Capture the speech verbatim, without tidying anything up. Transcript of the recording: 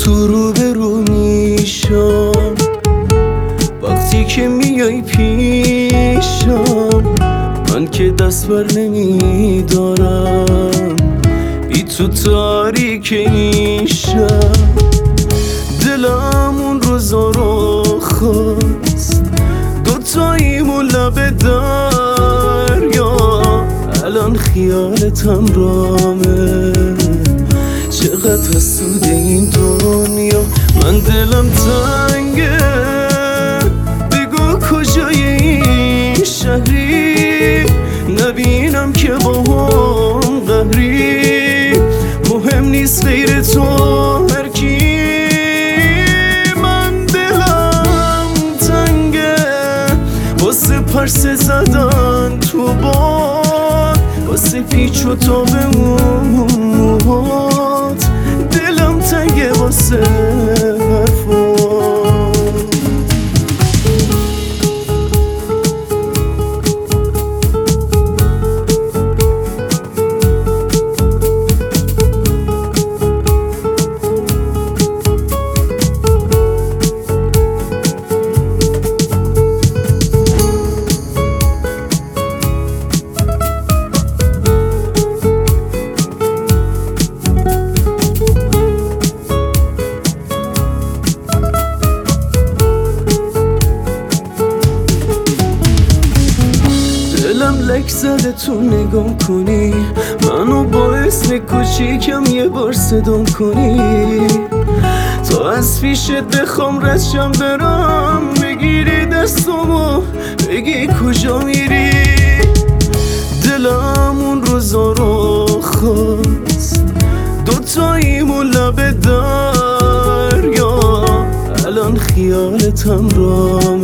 تو رو به رو میشم وقتی که میای پیشم، من که دست بر نمیدارم بی تو تاریک این شب. دلم اون روزا رو خواست دوتاییمون لب دریا، الان خیالتم رامه چقدر حسود این دنیا. من دلم تنگه بگو کجای این شهری، نبینم که با هم قهری، مهم نیست غیر تو هر کی. من دلم تنگه واسه پرسه زدن تو باد، واسه پیچ و تاب اون موهات. دلم تنگه واسه حرفات. دلم لک زده تو نگام کنی، منو با اسم کوچیکم یه بار صدام کنی، تا از پیشت بخوام رشم برم، بگیری دستمو بگی کجا میری. دلم اون روزا رو خواست دوتاییمون لب دریا، الان خیالتم رام